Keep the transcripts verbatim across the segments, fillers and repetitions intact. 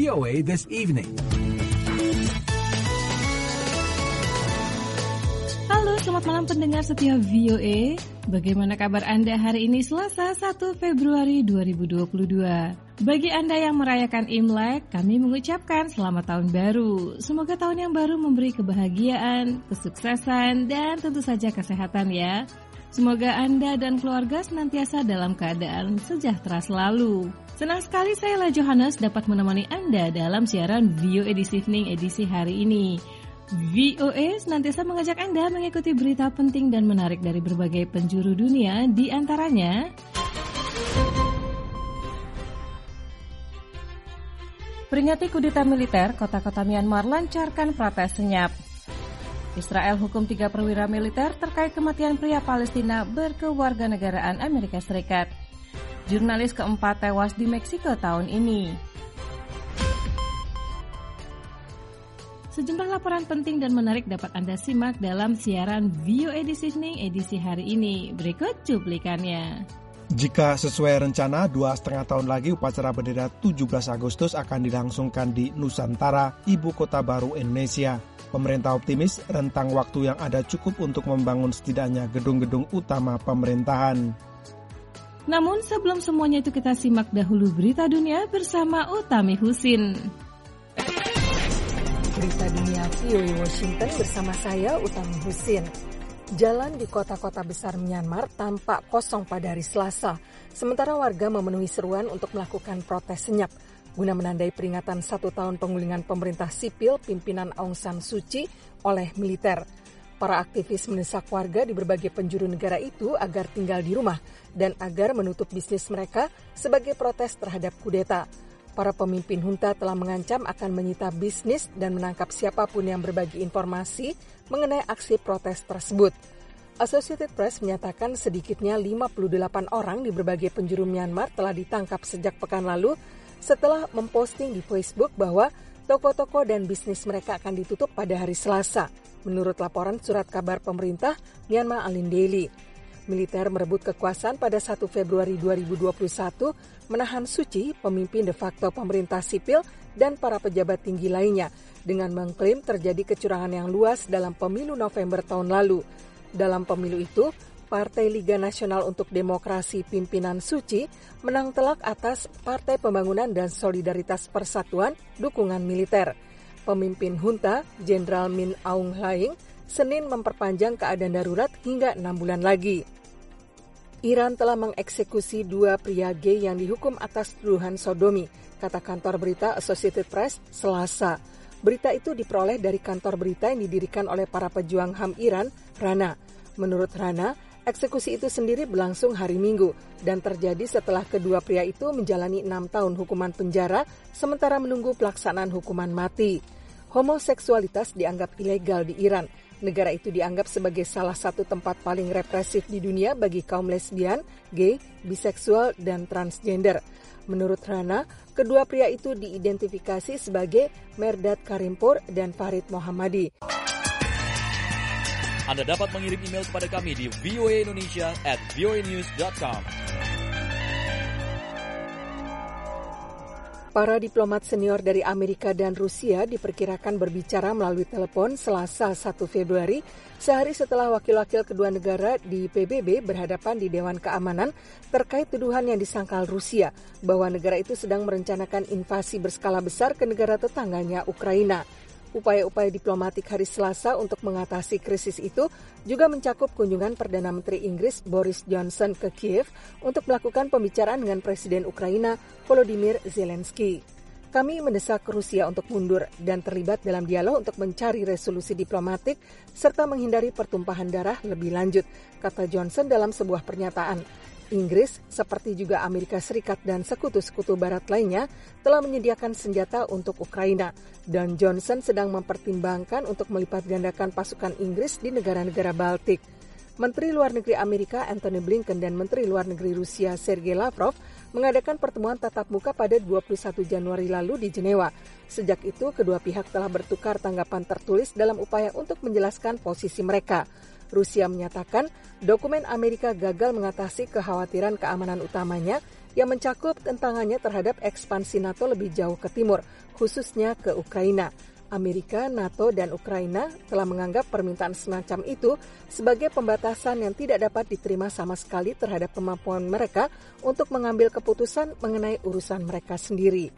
O A This Evening. Halo, selamat malam pendengar setia V O A. Bagaimana kabar Anda hari ini Selasa satu Februari dua ribu dua puluh dua? Bagi Anda yang merayakan Imlek, kami mengucapkan selamat tahun baru. Semoga tahun yang baru memberi kebahagiaan, kesuksesan, dan tentu saja kesehatan ya. Semoga Anda dan keluarga senantiasa dalam keadaan sejahtera selalu. Senang sekali saya La Johannes dapat menemani Anda dalam siaran V O A This Evening edisi hari ini. V O A senantiasa mengajak Anda mengikuti berita penting dan menarik dari berbagai penjuru dunia, di antaranya peringati kudeta militer, kota-kota Myanmar lancarkan protes senyap. Israel hukum tiga perwira militer terkait kematian pria Palestina berkewarganegaraan Amerika Serikat. Jurnalis keempat tewas di Meksiko tahun ini. Sejumlah laporan penting dan menarik dapat Anda simak dalam siaran V O A This Evening edisi hari ini. Berikut cuplikannya. Jika sesuai rencana, dua setengah tahun lagi upacara bendera tujuh belas Agustus akan dilangsungkan di Nusantara, ibu kota baru Indonesia. Pemerintah optimis rentang waktu yang ada cukup untuk membangun setidaknya gedung-gedung utama pemerintahan. Namun sebelum semuanya itu kita simak dahulu berita dunia bersama Utami Husin. Berita dunia V O A Washington bersama saya Utami Husin. Jalan di kota-kota besar Myanmar tampak kosong pada hari Selasa, sementara warga memenuhi seruan untuk melakukan protes senyap guna menandai peringatan satu tahun pengulingan pemerintah sipil pimpinan Aung San Suu Kyi oleh militer. Para aktivis mendesak warga di berbagai penjuru negara itu agar tinggal di rumah dan agar menutup bisnis mereka sebagai protes terhadap kudeta. Para pemimpin junta telah mengancam akan menyita bisnis dan menangkap siapapun yang berbagi informasi mengenai aksi protes tersebut. Associated Press menyatakan sedikitnya lima puluh delapan orang di berbagai penjuru Myanmar telah ditangkap sejak pekan lalu setelah memposting di Facebook bahwa toko-toko dan bisnis mereka akan ditutup pada hari Selasa, menurut laporan surat kabar pemerintah Myanmar Alin Daily. Militer merebut kekuasaan pada satu Februari dua ribu dua puluh satu, menahan Suu Kyi, pemimpin de facto pemerintah sipil, dan para pejabat tinggi lainnya, dengan mengklaim terjadi kecurangan yang luas dalam pemilu November tahun lalu. Dalam pemilu itu, Partai Liga Nasional untuk Demokrasi pimpinan Suu Kyi menang telak atas Partai Pembangunan dan Solidaritas Persatuan dukungan militer. Pemimpin junta, Jenderal Min Aung Hlaing, Senin memperpanjang keadaan darurat hingga enam bulan lagi. Iran telah mengeksekusi dua pria gay yang dihukum atas tuduhan sodomi, kata kantor berita Associated Press Selasa. Berita itu diperoleh dari kantor berita yang didirikan oleh para pejuang H A M Iran, Rana. Menurut Rana, eksekusi itu sendiri berlangsung hari Minggu dan terjadi setelah kedua pria itu menjalani enam tahun hukuman penjara sementara menunggu pelaksanaan hukuman mati. Homoseksualitas dianggap ilegal di Iran. Negara itu dianggap sebagai salah satu tempat paling represif di dunia bagi kaum lesbian, gay, biseksual, dan transgender. Menurut Rana, kedua pria itu diidentifikasi sebagai Merdad Karimpur dan Farid Mohammadi. Anda dapat mengirim email kepada kami di voaindonesia at voanews dot com. Para diplomat senior dari Amerika dan Rusia diperkirakan berbicara melalui telepon Selasa satu Februari, sehari setelah wakil-wakil kedua negara di P B B berhadapan di Dewan Keamanan terkait tuduhan yang disangkal Rusia bahwa negara itu sedang merencanakan invasi berskala besar ke negara tetangganya Ukraina. Upaya-upaya diplomatik hari Selasa untuk mengatasi krisis itu juga mencakup kunjungan Perdana Menteri Inggris Boris Johnson ke Kiev untuk melakukan pembicaraan dengan Presiden Ukraina Volodymyr Zelensky. Kami mendesak Rusia untuk mundur dan terlibat dalam dialog untuk mencari resolusi diplomatik serta menghindari pertumpahan darah lebih lanjut, kata Johnson dalam sebuah pernyataan. Inggris, seperti juga Amerika Serikat dan sekutu-sekutu barat lainnya, telah menyediakan senjata untuk Ukraina, dan Johnson sedang mempertimbangkan untuk melipat gandakan pasukan Inggris di negara-negara Baltik. Menteri Luar Negeri Amerika Antony Blinken dan Menteri Luar Negeri Rusia Sergei Lavrov mengadakan pertemuan tatap muka pada dua puluh satu Januari lalu di Jenewa. Sejak itu, kedua pihak telah bertukar tanggapan tertulis dalam upaya untuk menjelaskan posisi mereka. Rusia menyatakan dokumen Amerika gagal mengatasi kekhawatiran keamanan utamanya, yang mencakup tentangannya terhadap ekspansi NATO lebih jauh ke timur, khususnya ke Ukraina. Amerika, NATO, dan Ukraina telah menganggap permintaan semacam itu sebagai pembatasan yang tidak dapat diterima sama sekali terhadap kemampuan mereka untuk mengambil keputusan mengenai urusan mereka sendiri.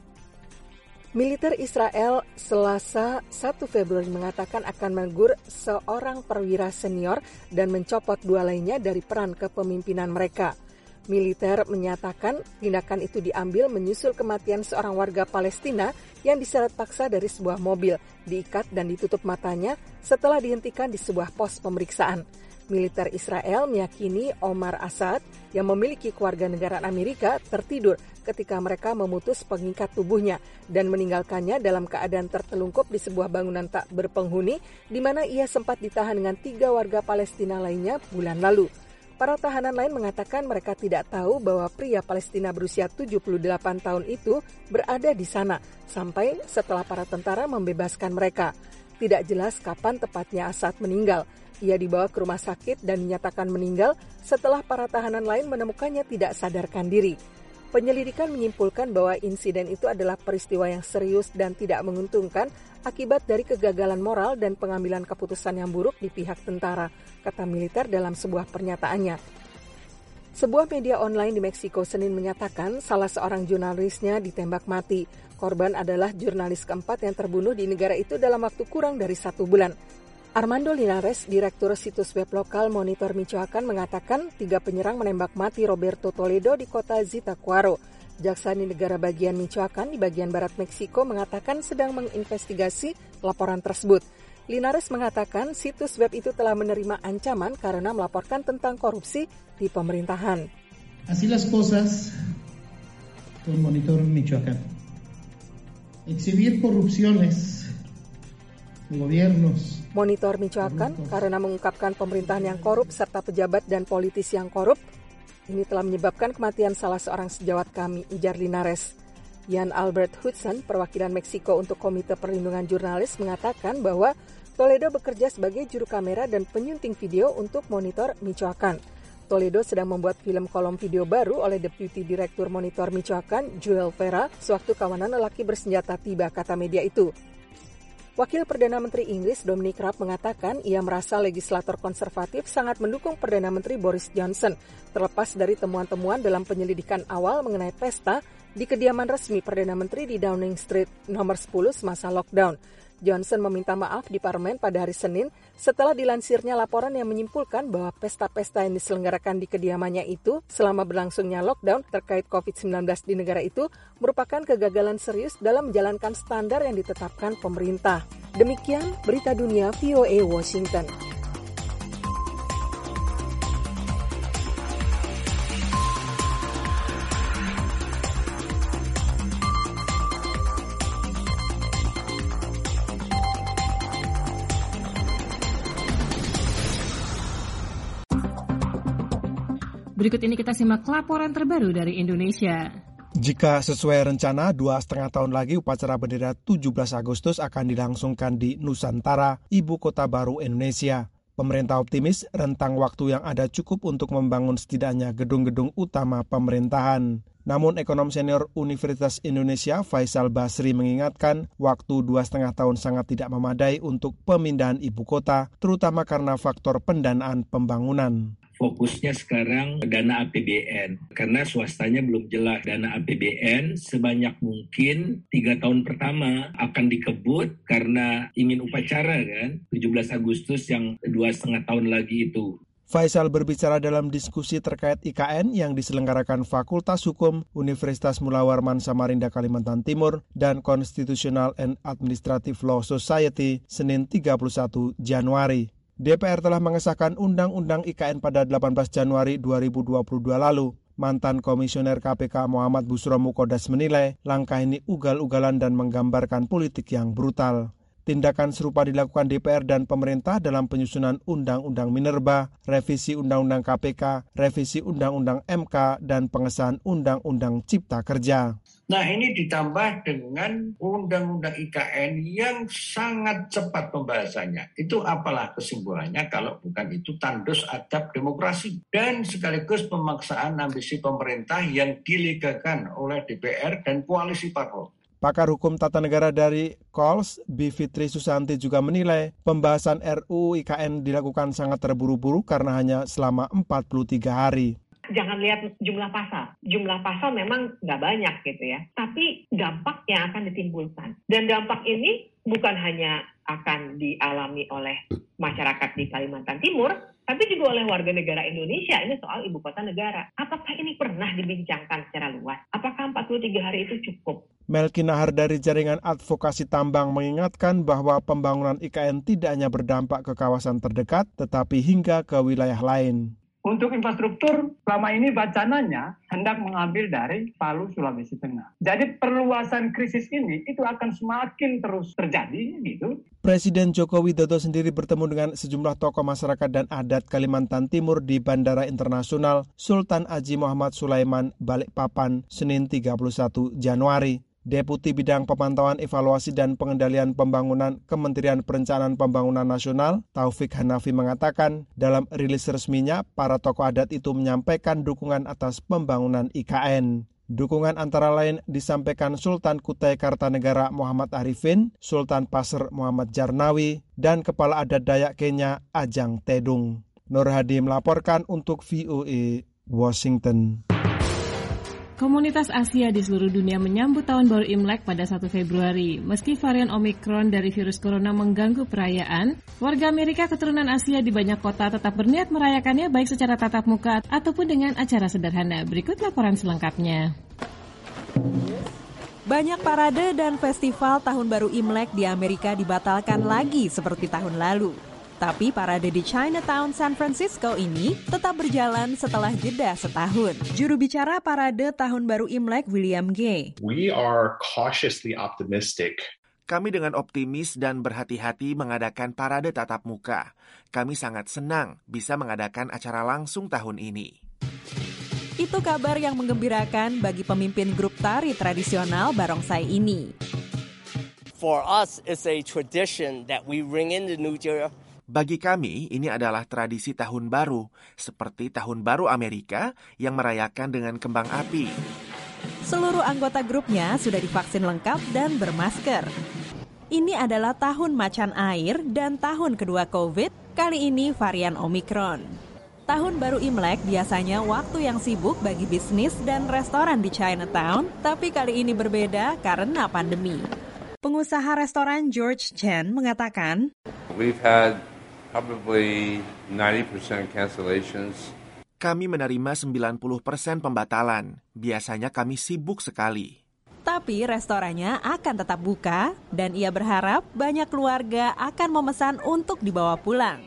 Militer Israel Selasa satu Februari mengatakan akan menegur seorang perwira senior dan mencopot dua lainnya dari peran kepemimpinan mereka. Militer menyatakan tindakan itu diambil menyusul kematian seorang warga Palestina yang diseret paksa dari sebuah mobil, diikat dan ditutup matanya setelah dihentikan di sebuah pos pemeriksaan. Militer Israel meyakini Omar Assad yang memiliki kewarganegaraan Amerika tertidur ketika mereka memutus pengikat tubuhnya dan meninggalkannya dalam keadaan tertelungkup di sebuah bangunan tak berpenghuni di mana ia sempat ditahan dengan tiga warga Palestina lainnya bulan lalu. Para tahanan lain mengatakan mereka tidak tahu bahwa pria Palestina berusia tujuh puluh delapan tahun itu berada di sana sampai setelah para tentara membebaskan mereka. Tidak jelas kapan tepatnya Assad meninggal. Ia dibawa ke rumah sakit dan dinyatakan meninggal setelah para tahanan lain menemukannya tidak sadarkan diri. Penyelidikan menyimpulkan bahwa insiden itu adalah peristiwa yang serius dan tidak menguntungkan akibat dari kegagalan moral dan pengambilan keputusan yang buruk di pihak tentara, kata militer dalam sebuah pernyataannya. Sebuah media online di Meksiko Senin menyatakan salah seorang jurnalisnya ditembak mati. Korban adalah jurnalis keempat yang terbunuh di negara itu dalam waktu kurang dari satu bulan. Armando Linares, direktur situs web lokal Monitor Michoacán, mengatakan tiga penyerang menembak mati Roberto Toledo di kota Zitácuaro. Jaksa di negara bagian Michoacán di bagian barat Meksiko mengatakan sedang menginvestigasi laporan tersebut. Linares mengatakan situs web itu telah menerima ancaman karena melaporkan tentang korupsi di pemerintahan. Así las cosas con Monitor Michoacán. Exhibir corrupciones de gobiernos. Monitor Michoacán karena mengungkapkan pemerintahan yang korup serta pejabat dan politisi yang korup. Ini telah menyebabkan kematian salah seorang sejawat kami, ujar Linares. Jan Albert Hudson, perwakilan Meksiko untuk Komite Perlindungan Jurnalis, mengatakan bahwa Toledo bekerja sebagai juru kamera dan penyunting video untuk Monitor Michoacán. Toledo sedang membuat film kolom video baru oleh Deputi Direktur Monitor Michoacán, Joel Vera, sewaktu kawanan lelaki bersenjata tiba, kata media itu. Wakil Perdana Menteri Inggris Dominic Raab mengatakan ia merasa legislator konservatif sangat mendukung Perdana Menteri Boris Johnson, terlepas dari temuan-temuan dalam penyelidikan awal mengenai pesta di kediaman resmi Perdana Menteri di Downing Street nomor sepuluh semasa lockdown. Johnson meminta maaf di parlemen pada hari Senin setelah dilansirnya laporan yang menyimpulkan bahwa pesta-pesta yang diselenggarakan di kediamannya itu selama berlangsungnya lockdown terkait covid sembilan belas di negara itu merupakan kegagalan serius dalam menjalankan standar yang ditetapkan pemerintah. Demikian berita dunia V O A Washington. Berikut ini kita simak laporan terbaru dari Indonesia. Jika sesuai rencana, dua setengah tahun lagi upacara bendera tujuh belas Agustus akan dilangsungkan di Nusantara, ibu kota baru Indonesia. Pemerintah optimis rentang waktu yang ada cukup untuk membangun setidaknya gedung-gedung utama pemerintahan. Namun ekonom senior Universitas Indonesia Faisal Basri mengingatkan waktu dua setengah tahun sangat tidak memadai untuk pemindahan ibu kota, terutama karena faktor pendanaan pembangunan. Fokusnya sekarang dana A P B N, karena swastanya belum jelas. Dana A P B N sebanyak mungkin tiga tahun pertama akan dikebut karena ingin upacara kan, tujuh belas Agustus yang dua setengah tahun lagi itu. Faisal berbicara dalam diskusi terkait I K N yang diselenggarakan Fakultas Hukum Universitas Mula Warman Samarinda Kalimantan Timur dan Constitutional and Administrative Law Society Senin tiga puluh satu Januari. D P R telah mengesahkan Undang-Undang I K N pada delapan belas Januari dua ribu dua puluh dua lalu. Mantan Komisioner K P K Muhammad Bushro Muqaddas menilai langkah ini ugal-ugalan dan menggambarkan politik yang brutal. Tindakan serupa dilakukan D P R dan pemerintah dalam penyusunan Undang-Undang Minerba, revisi Undang-Undang K P K, revisi Undang-Undang M K, dan pengesahan Undang-Undang Cipta Kerja. Nah, ini ditambah dengan Undang-Undang I K N yang sangat cepat pembahasannya. Itu apalah kesimpulannya kalau bukan itu tandus adab demokrasi. Dan sekaligus pemaksaan ambisi pemerintah yang dilegakan oleh D P R dan koalisi parpol. Pakar Hukum Tata Negara dari K O L S, B. Fitri Susanti juga menilai pembahasan R U U I K N dilakukan sangat terburu-buru karena hanya selama empat puluh tiga hari. Jangan lihat jumlah pasal. Jumlah pasal memang nggak banyak gitu ya. Tapi dampak yang akan ditimbulkan. Dan dampak ini bukan hanya akan dialami oleh masyarakat di Kalimantan Timur, tapi juga oleh warga negara Indonesia. Ini soal ibu kota negara. Apakah ini pernah dibincangkan secara luas? Apakah empat puluh tiga hari itu cukup? Melki Nahar dari Jaringan Advokasi Tambang mengingatkan bahwa pembangunan I K N tidak hanya berdampak ke kawasan terdekat, tetapi hingga ke wilayah lain. Untuk infrastruktur, selama ini wacananya hendak mengambil dari Palu, Sulawesi Tengah. Jadi perluasan krisis ini itu akan semakin terus terjadi gitu. Presiden Joko Widodo sendiri bertemu dengan sejumlah tokoh masyarakat dan adat Kalimantan Timur di Bandara Internasional Sultan Haji Muhammad Sulaiman, Balikpapan, Senin tiga puluh satu Januari. Deputi Bidang Pemantauan Evaluasi dan Pengendalian Pembangunan Kementerian Perencanaan Pembangunan Nasional, Taufik Hanafi mengatakan, dalam rilis resminya, para tokoh adat itu menyampaikan dukungan atas pembangunan I K N. Dukungan antara lain disampaikan Sultan Kutai Kartanegara Muhammad Arifin, Sultan Pasir Muhammad Jarnawi, dan Kepala Adat Dayak Kenya Ajang Tedung. Nur Hadi melaporkan untuk V O A Washington. Komunitas Asia di seluruh dunia menyambut tahun baru Imlek pada satu Februari. Meski varian Omikron dari virus corona mengganggu perayaan, warga Amerika keturunan Asia di banyak kota tetap berniat merayakannya baik secara tatap muka ataupun dengan acara sederhana. Berikut laporan selengkapnya. Banyak parade dan festival tahun baru Imlek di Amerika dibatalkan lagi seperti tahun lalu. Tapi parade di Chinatown, San Francisco ini tetap berjalan setelah jeda setahun. Juru bicara parade Tahun Baru Imlek, William Gay. We are cautiously optimistic. Kami dengan optimis dan berhati-hati mengadakan parade tatap muka. Kami sangat senang bisa mengadakan acara langsung tahun ini. Itu kabar yang menggembirakan bagi pemimpin grup tari tradisional barongsai ini. For us, it's a tradition that we ring in the new year. Bagi kami, ini adalah tradisi tahun baru, seperti tahun baru Amerika yang merayakan dengan kembang api. Seluruh anggota grupnya sudah divaksin lengkap dan bermasker. Ini adalah tahun macan air dan tahun kedua COVID, kali ini varian Omikron. Tahun baru Imlek biasanya waktu yang sibuk bagi bisnis dan restoran di Chinatown, tapi kali ini berbeda karena pandemi. Pengusaha restoran George Chen mengatakan, We've had probably ninety percent cancellations. Kami menerima sembilan puluh persen pembatalan. Biasanya kami sibuk sekali. Tapi restorannya akan tetap buka dan ia berharap banyak keluarga akan memesan untuk dibawa pulang.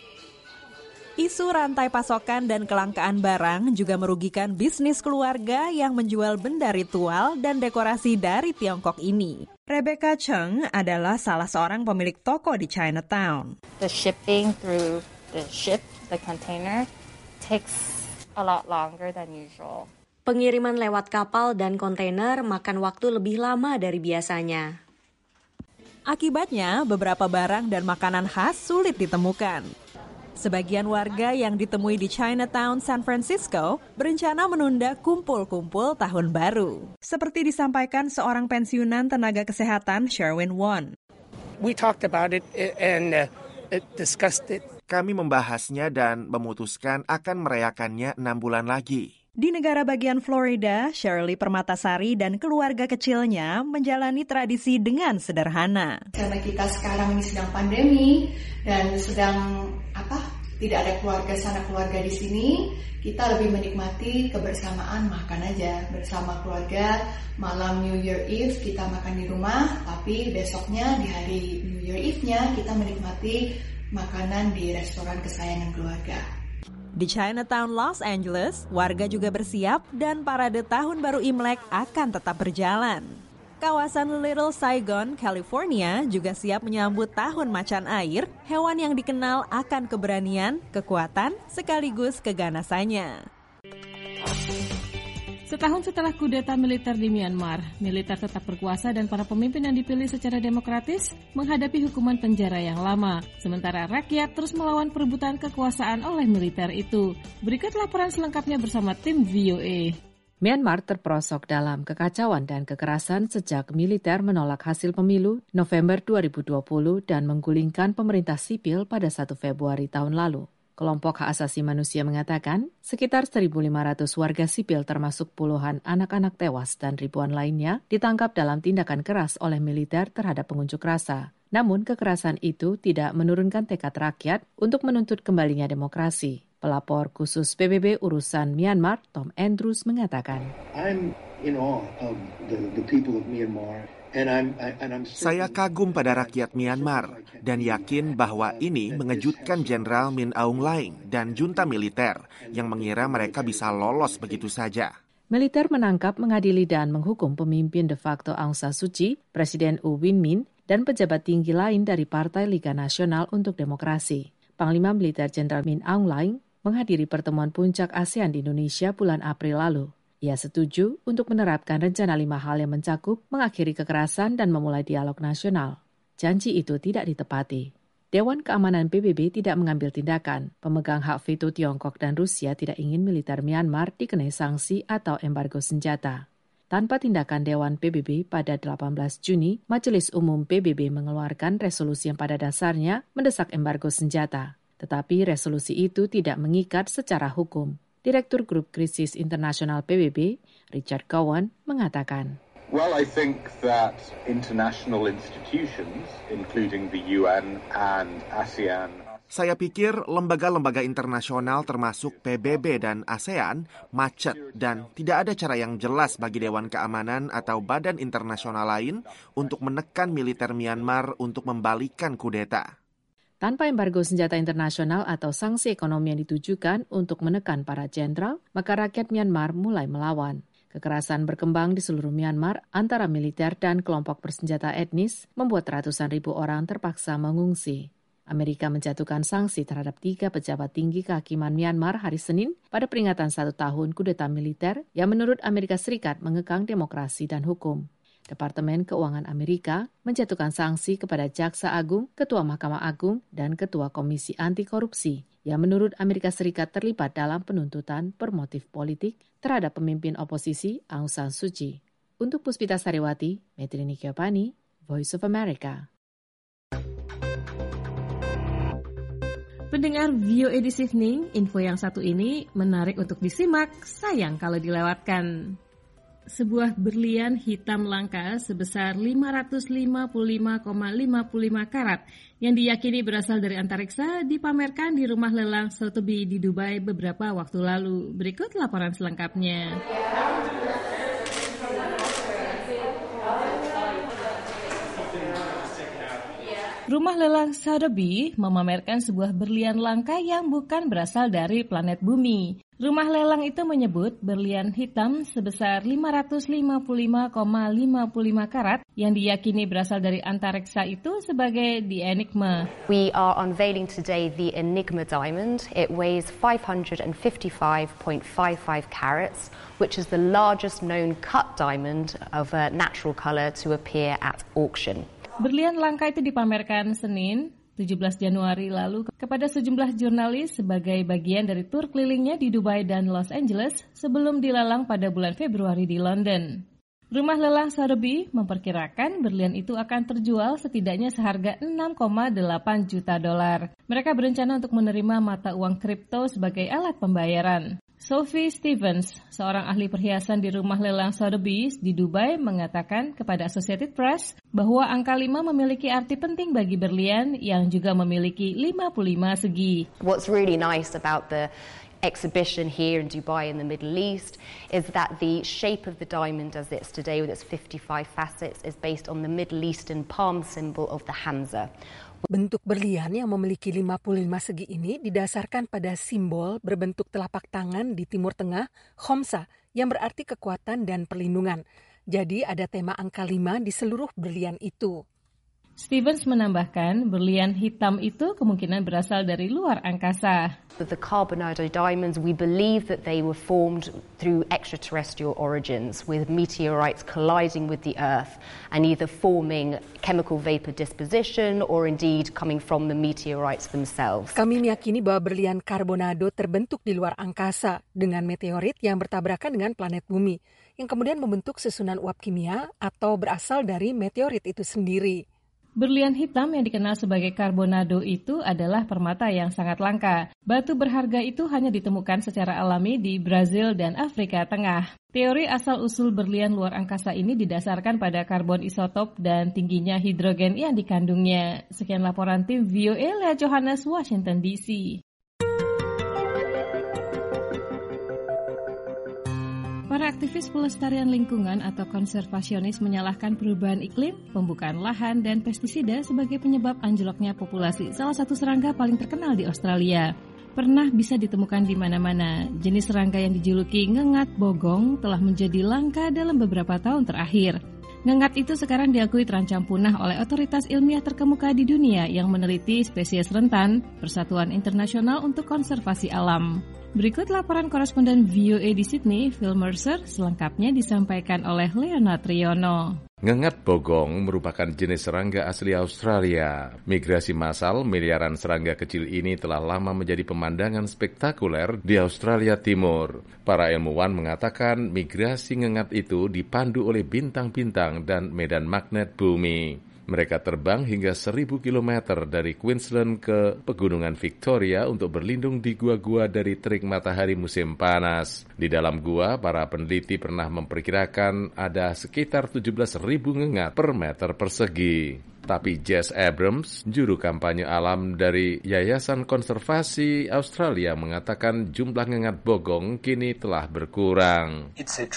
Isu rantai pasokan dan kelangkaan barang juga merugikan bisnis keluarga yang menjual benda ritual dan dekorasi dari Tiongkok ini. Rebecca Cheng adalah salah seorang pemilik toko di Chinatown. The shipping through the ship, the container, takes a lot longer than usual. Pengiriman lewat kapal dan kontainer makan waktu lebih lama dari biasanya. Akibatnya, beberapa barang dan makanan khas sulit ditemukan. Sebagian warga yang ditemui di Chinatown, San Francisco, berencana menunda kumpul-kumpul tahun baru. Seperti disampaikan seorang pensiunan tenaga kesehatan, Sherwin Won. We talked about it and uh, discussed it. Kami membahasnya dan memutuskan akan merayakannya enam bulan lagi. Di negara bagian Florida, Shirley Permatasari dan keluarga kecilnya menjalani tradisi dengan sederhana. Karena kita sekarang ini sedang pandemi dan sedang apa? Tidak ada keluarga sana keluarga di sini, kita lebih menikmati kebersamaan makan aja bersama keluarga. Malam New Year Eve kita makan di rumah, tapi besoknya di hari New Year Eve-nya kita menikmati makanan di restoran kesayangan keluarga. Di Chinatown, Los Angeles, warga juga bersiap dan parade Tahun Baru Imlek akan tetap berjalan. Kawasan Little Saigon, California juga siap menyambut Tahun Macan Air, hewan yang dikenal akan keberanian, kekuatan, sekaligus keganasannya. Setahun setelah kudeta militer di Myanmar, militer tetap berkuasa dan para pemimpin yang dipilih secara demokratis menghadapi hukuman penjara yang lama. Sementara rakyat terus melawan perebutan kekuasaan oleh militer itu. Berikut laporan selengkapnya bersama tim V O A. Myanmar terperosok dalam kekacauan dan kekerasan sejak militer menolak hasil pemilu November dua ribu dua puluh dan menggulingkan pemerintah sipil pada satu Februari tahun lalu. Kelompok hak asasi manusia mengatakan sekitar seribu lima ratus warga sipil termasuk puluhan anak-anak tewas dan ribuan lainnya ditangkap dalam tindakan keras oleh militer terhadap pengunjuk rasa. Namun kekerasan itu tidak menurunkan tekad rakyat untuk menuntut kembalinya demokrasi. Pelapor khusus P B B urusan Myanmar, Tom Andrews, mengatakan, I'm in awe of the, the people of Myanmar. And I'm, and I'm Saya kagum pada rakyat Myanmar dan yakin bahwa ini mengejutkan Jenderal Min Aung Hlaing dan junta militer yang mengira mereka bisa lolos begitu saja. Militer menangkap, mengadili dan menghukum pemimpin de facto Aung San Suu Kyi, Presiden U Win Mint, dan pejabat tinggi lain dari Partai Liga Nasional untuk Demokrasi. Panglima Militer Jenderal Min Aung Hlaing menghadiri pertemuan puncak ASEAN di Indonesia bulan April lalu. Ia setuju untuk menerapkan rencana lima hal yang mencakup mengakhiri kekerasan dan memulai dialog nasional. Janji itu tidak ditepati. Dewan Keamanan P B B tidak mengambil tindakan. Pemegang hak veto Tiongkok dan Rusia tidak ingin militer Myanmar dikenai sanksi atau embargo senjata. Tanpa tindakan Dewan P B B pada delapan belas Juni, Majelis Umum P B B mengeluarkan resolusi yang pada dasarnya mendesak embargo senjata. Tetapi resolusi itu tidak mengikat secara hukum. Direktur Grup Krisis Internasional P B B, Richard Cowan, mengatakan, Well, I think that international institutions, including the U N and ASEAN, Saya pikir lembaga-lembaga internasional termasuk P B B dan ASEAN macet dan tidak ada cara yang jelas bagi Dewan Keamanan atau badan internasional lain untuk menekan militer Myanmar untuk membalikan kudeta. Tanpa embargo senjata internasional atau sanksi ekonomi yang ditujukan untuk menekan para jenderal, maka rakyat Myanmar mulai melawan. Kekerasan berkembang di seluruh Myanmar antara militer dan kelompok bersenjata etnis membuat ratusan ribu orang terpaksa mengungsi. Amerika menjatuhkan sanksi terhadap tiga pejabat tinggi kehakiman Myanmar hari Senin pada peringatan satu tahun kudeta militer yang menurut Amerika Serikat mengekang demokrasi dan hukum. Departemen Keuangan Amerika menjatuhkan sanksi kepada Jaksa Agung, Ketua Mahkamah Agung, dan Ketua Komisi Anti Korupsi yang menurut Amerika Serikat terlibat dalam penuntutan bermotif politik terhadap pemimpin oposisi Aung San Suu Kyi. Untuk Puspita Sariwati, Metrini Kiopani, Voice of America. Pendengar V O A This Evening, info yang satu ini menarik untuk disimak, sayang kalau dilewatkan. Sebuah berlian hitam langka sebesar lima ratus lima puluh lima koma lima puluh lima karat yang diyakini berasal dari antariksa dipamerkan di rumah lelang Sotheby di Dubai beberapa waktu lalu. Berikut laporan selengkapnya. Rumah lelang Sotheby memamerkan sebuah berlian langka yang bukan berasal dari planet bumi. Rumah lelang itu menyebut berlian hitam sebesar lima ratus lima puluh lima koma lima puluh lima karat yang diyakini berasal dari antariksa itu sebagai The Enigma. We are unveiling today the Enigma diamond. It weighs five hundred fifty-five point five five carats, which is the largest known cut diamond of a natural color to appear at auction. Berlian langka itu dipamerkan Senin, tujuh belas Januari lalu kepada sejumlah jurnalis sebagai bagian dari tur kelilingnya di Dubai dan Los Angeles sebelum dilelang pada bulan Februari di London. Rumah lelang Sotheby memperkirakan berlian itu akan terjual setidaknya seharga enam koma delapan juta dolar. Mereka berencana untuk menerima mata uang kripto sebagai alat pembayaran. Sophie Stevens, seorang ahli perhiasan di rumah lelang Sotheby's di Dubai, mengatakan kepada Associated Press bahwa angka lima memiliki arti penting bagi berlian yang juga memiliki lima puluh lima segi. What's really nice about the exhibition here in Dubai in the Middle East is that the shape of the diamond as it's today with its fifty-five facets is based on the Middle Eastern palm symbol of the Hamza. Bentuk berlian yang memiliki lima puluh lima segi ini didasarkan pada simbol berbentuk telapak tangan di Timur Tengah, Khomsa, yang berarti kekuatan dan perlindungan. Jadi ada tema angka lima di seluruh berlian itu. Stevens menambahkan, berlian hitam itu kemungkinan berasal dari luar angkasa. With the Carbonado diamonds, we believe that they were formed through extraterrestrial origins, with meteorites colliding with the Earth and either forming chemical vapor disposition or indeed coming from the meteorites themselves. Kami meyakini bahwa berlian Carbonado terbentuk di luar angkasa dengan meteorit yang bertabrakan dengan planet bumi, yang kemudian membentuk susunan uap kimia atau berasal dari meteorit itu sendiri. Berlian hitam yang dikenal sebagai Carbonado itu adalah permata yang sangat langka. Batu berharga itu hanya ditemukan secara alami di Brazil dan Afrika Tengah. Teori asal-usul berlian luar angkasa ini didasarkan pada karbon isotop dan tingginya hidrogen yang dikandungnya. Sekian laporan tim V O A Lea Johannes, Washington D C. Para aktivis pelestarian lingkungan atau konservasionis menyalahkan perubahan iklim, pembukaan lahan, dan pestisida sebagai penyebab anjloknya populasi salah satu serangga paling terkenal di Australia. Pernah bisa ditemukan di mana-mana, jenis serangga yang dijuluki ngengat bogong telah menjadi langka dalam beberapa tahun terakhir. Ngengat itu sekarang diakui terancam punah oleh otoritas ilmiah terkemuka di dunia yang meneliti spesies rentan, Persatuan Internasional untuk Konservasi Alam. Berikut laporan koresponden V O A di Sydney, Phil Mercer, selengkapnya disampaikan oleh Leonard Riono. Ngengat bogong merupakan jenis serangga asli Australia. Migrasi massal miliaran serangga kecil ini telah lama menjadi pemandangan spektakuler di Australia Timur. Para ilmuwan mengatakan migrasi ngengat itu dipandu oleh bintang-bintang dan medan magnet bumi. Mereka terbang hingga seribu kilometer dari Queensland ke Pegunungan Victoria untuk berlindung di gua-gua dari terik matahari musim panas. Di dalam gua, para peneliti pernah memperkirakan ada sekitar tujuh belas ribu ngengat per meter persegi. Tapi Jess Abrams, juru kampanye alam dari Yayasan Konservasi Australia, mengatakan jumlah ngengat bogong kini telah berkurang.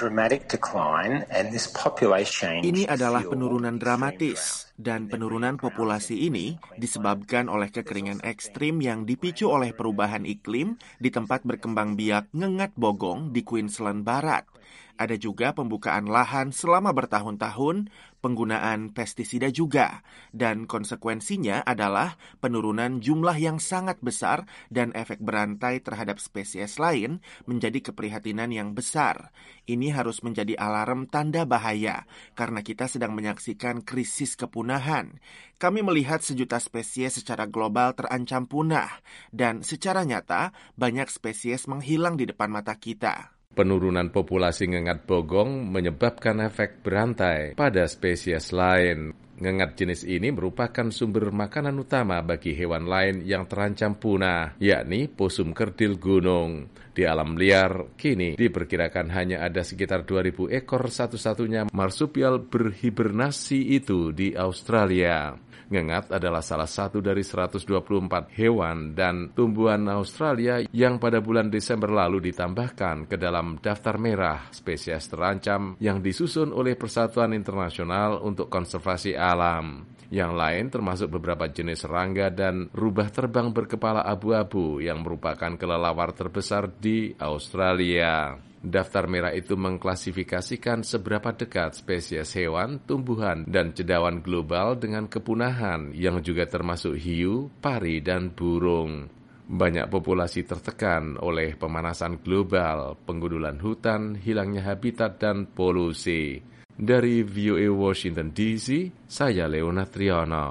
Ini adalah penurunan dramatis, dan penurunan populasi ini disebabkan oleh kekeringan ekstrim yang dipicu oleh perubahan iklim di tempat berkembang biak ngengat bogong di Queensland Barat. Ada juga pembukaan lahan selama bertahun-tahun, penggunaan pestisida juga, dan konsekuensinya adalah penurunan jumlah yang sangat besar dan efek berantai terhadap spesies lain menjadi keprihatinan yang besar. Ini harus menjadi alarm tanda bahaya, karena kita sedang menyaksikan krisis kepunahan. Kami melihat sejuta spesies secara global terancam punah, dan secara nyata banyak spesies menghilang di depan mata kita. Penurunan populasi ngengat bogong menyebabkan efek berantai pada spesies lain. Ngengat jenis ini merupakan sumber makanan utama bagi hewan lain yang terancam punah, yakni posum kerdil gunung. Di alam liar, kini diperkirakan hanya ada sekitar dua ribu ekor satu-satunya marsupial berhibernasi itu di Australia. Ngengat adalah salah satu dari seratus dua puluh empat hewan dan tumbuhan Australia yang pada bulan Desember lalu ditambahkan ke dalam daftar merah spesies terancam yang disusun oleh Persatuan Internasional untuk Konservasi Alam. Yang lain termasuk beberapa jenis serangga dan rubah terbang berkepala abu-abu yang merupakan kelelawar terbesar di Australia. Daftar merah itu mengklasifikasikan seberapa dekat spesies hewan, tumbuhan, dan cedawan global dengan kepunahan yang juga termasuk hiu, pari, dan burung. Banyak populasi tertekan oleh pemanasan global, penggundulan hutan, hilangnya habitat, dan polusi. Dari V O A Washington D C, saya Leonard Riono.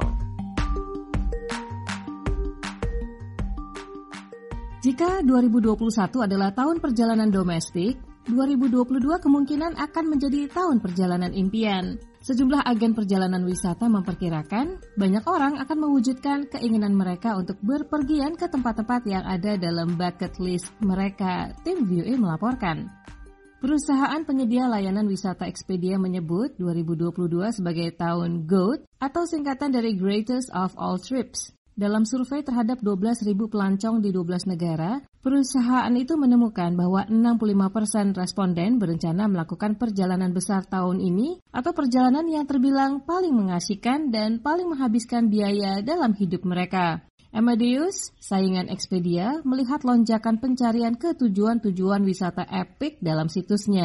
Jika dua ribu dua puluh satu adalah tahun perjalanan domestik, dua ribu dua puluh dua kemungkinan akan menjadi tahun perjalanan impian. Sejumlah agen perjalanan wisata memperkirakan banyak orang akan mewujudkan keinginan mereka untuk berpergian ke tempat-tempat yang ada dalam bucket list mereka, tim V O A melaporkan. Perusahaan penyedia layanan wisata Expedia menyebut dua ribu dua puluh dua sebagai tahun GOAT atau singkatan dari Greatest of All Trips. Dalam survei terhadap dua belas ribu pelancong di dua belas negara, perusahaan itu menemukan bahwa enam puluh lima persen responden berencana melakukan perjalanan besar tahun ini atau perjalanan yang terbilang paling mengasihkan dan paling menghabiskan biaya dalam hidup mereka. Amadeus, saingan Expedia, melihat lonjakan pencarian ke tujuan-tujuan wisata epic dalam situsnya.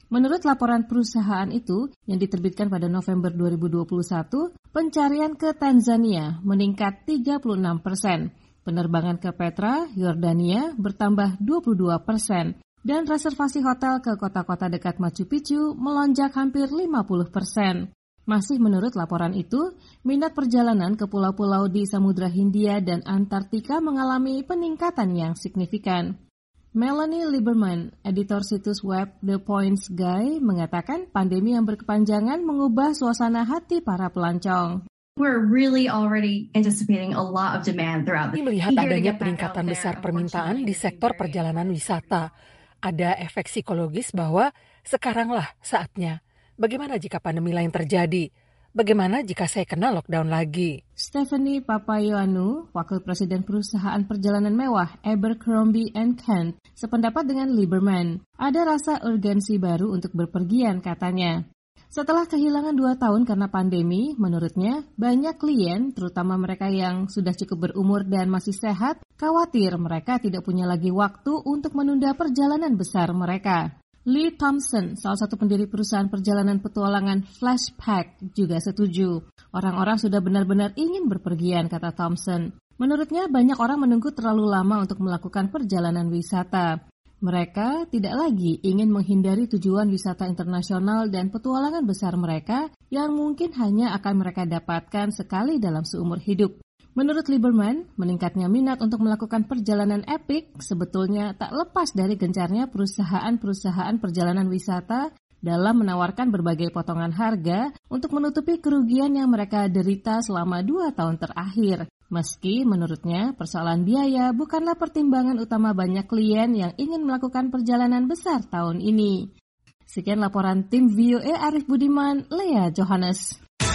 Menurut laporan perusahaan itu yang diterbitkan pada November dua ribu dua puluh satu, pencarian ke Tanzania meningkat tiga puluh enam persen, penerbangan ke Petra, Yordania bertambah dua puluh dua persen, dan reservasi hotel ke kota-kota dekat Machu Picchu melonjak hampir lima puluh persen. Masih menurut laporan itu, minat perjalanan ke pulau-pulau di Samudra Hindia dan Antartika mengalami peningkatan yang signifikan. Melanie Lieberman, editor situs web The Points Guy, mengatakan pandemi yang berkepanjangan mengubah suasana hati para pelancong. We're really already anticipating a lot of demand throughout the Melihat adanya peningkatan besar permintaan di sektor perjalanan wisata, ada efek psikologis bahwa sekaranglah saatnya. Bagaimana jika pandemi lain terjadi? Bagaimana jika saya kena lockdown lagi? Stephanie Papaioannou, wakil presiden perusahaan perjalanan mewah Abercrombie and Kent, sependapat dengan Lieberman. Ada rasa urgensi baru untuk berpergian, katanya. Setelah kehilangan dua tahun karena pandemi, menurutnya banyak klien, terutama mereka yang sudah cukup berumur dan masih sehat, khawatir mereka tidak punya lagi waktu untuk menunda perjalanan besar mereka. Lee Thompson, salah satu pendiri perusahaan perjalanan petualangan Flashpack, juga setuju. Orang-orang sudah benar-benar ingin berpergian, kata Thompson. Menurutnya, banyak orang menunggu terlalu lama untuk melakukan perjalanan wisata. Mereka tidak lagi ingin menghindari tujuan wisata internasional dan petualangan besar mereka yang mungkin hanya akan mereka dapatkan sekali dalam seumur hidup. Menurut Lieberman, meningkatnya minat untuk melakukan perjalanan epik sebetulnya tak lepas dari gencarnya perusahaan-perusahaan perjalanan wisata dalam menawarkan berbagai potongan harga untuk menutupi kerugian yang mereka derita selama dua tahun terakhir. Meski menurutnya persoalan biaya bukanlah pertimbangan utama banyak klien yang ingin melakukan perjalanan besar tahun ini. Sekian laporan tim V O A Arif Budiman, Lea Johannes.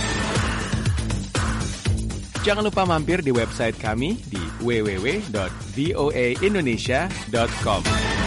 Jangan lupa mampir di website kami di w w w dot v o a indonesia dot com.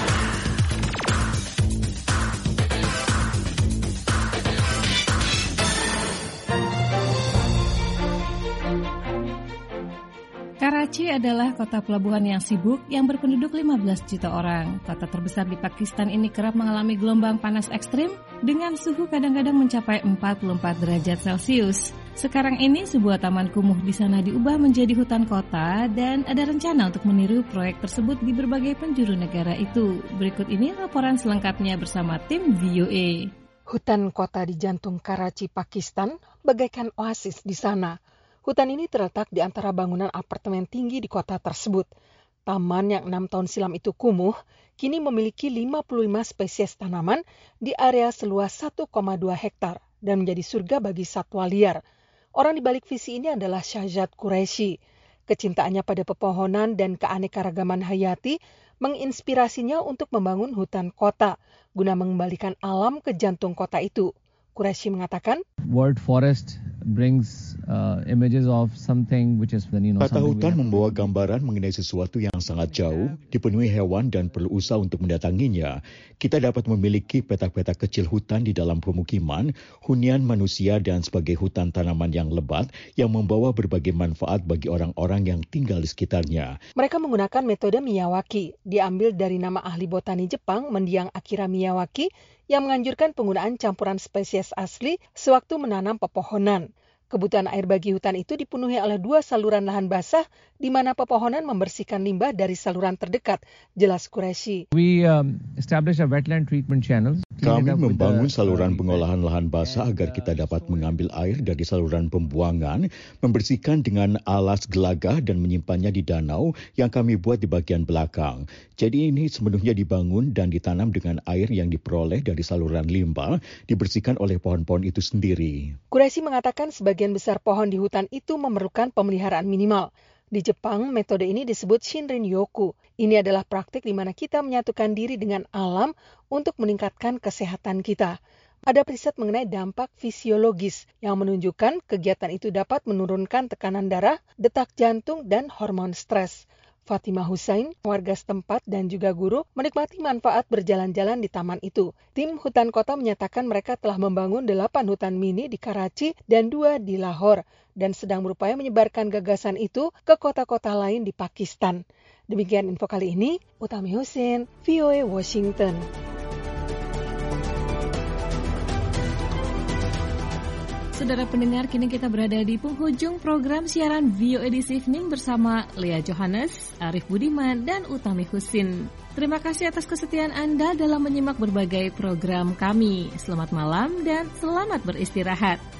Karachi adalah kota pelabuhan yang sibuk yang berpenduduk lima belas juta orang. Kota terbesar di Pakistan ini kerap mengalami gelombang panas ekstrim dengan suhu kadang-kadang mencapai empat puluh empat derajat Celcius. Sekarang ini sebuah taman kumuh di sana diubah menjadi hutan kota dan ada rencana untuk meniru proyek tersebut di berbagai penjuru negara itu. Berikut ini laporan selengkapnya bersama tim V O A. Hutan kota di jantung Karachi, Pakistan, bagaikan oasis di sana. Hutan ini terletak di antara bangunan apartemen tinggi di kota tersebut. Taman yang enam tahun silam itu kumuh, kini memiliki lima puluh lima spesies tanaman di area seluas satu koma dua hektar dan menjadi surga bagi satwa liar. Orang di balik visi ini adalah Shahzad Qureshi. Kecintaannya pada pepohonan dan keanekaragaman hayati menginspirasinya untuk membangun hutan kota guna mengembalikan alam ke jantung kota itu. Qureshi mengatakan, Word forest brings uh, images of something which is you know, kata hutan membawa gambaran mengenai sesuatu yang sangat jauh, dipenuhi hewan dan perlu usaha untuk mendatanginya. Kita dapat memiliki petak-petak kecil hutan di dalam pemukiman, hunian manusia dan sebagai hutan tanaman yang lebat yang membawa berbagai manfaat bagi orang-orang yang tinggal di sekitarnya. Mereka menggunakan metode Miyawaki, diambil dari nama ahli botani Jepang mendiang Akira Miyawaki yang menganjurkan penggunaan campuran spesies asli sewaktu menanam pepohonan. Kebutuhan air bagi hutan itu dipenuhi oleh dua saluran lahan basah di mana pepohonan membersihkan limbah dari saluran terdekat, jelas Qureshi. We um, establish a wetland treatment channel. Kami membangun saluran pengolahan lahan basah agar kita dapat mengambil air dari saluran pembuangan, membersihkan dengan alas gelagah dan menyimpannya di danau yang kami buat di bagian belakang. Jadi ini sepenuhnya dibangun dan ditanam dengan air yang diperoleh dari saluran limbah, dibersihkan oleh pohon-pohon itu sendiri. Qureshi mengatakan sebagian besar pohon di hutan itu memerlukan pemeliharaan minimal. Di Jepang, metode ini disebut Shinrin-yoku. Ini adalah praktik di mana kita menyatukan diri dengan alam untuk meningkatkan kesehatan kita. Ada riset mengenai dampak fisiologis yang menunjukkan kegiatan itu dapat menurunkan tekanan darah, detak jantung, dan hormon stres. Fatimah Hussein, warga setempat dan juga guru, menikmati manfaat berjalan-jalan di taman itu. Tim Hutan Kota menyatakan mereka telah membangun delapan hutan mini di Karachi dan dua di Lahore, dan sedang berupaya menyebarkan gagasan itu ke kota-kota lain di Pakistan. Demikian info kali ini, Utami Hussein, V O A Washington. Saudara pendengar, kini kita berada di penghujung program siaran V O A This Evening bersama Lea Johannes, Arif Budiman, dan Utami Husin. Terima kasih atas kesetiaan Anda dalam menyimak berbagai program kami. Selamat malam dan selamat beristirahat.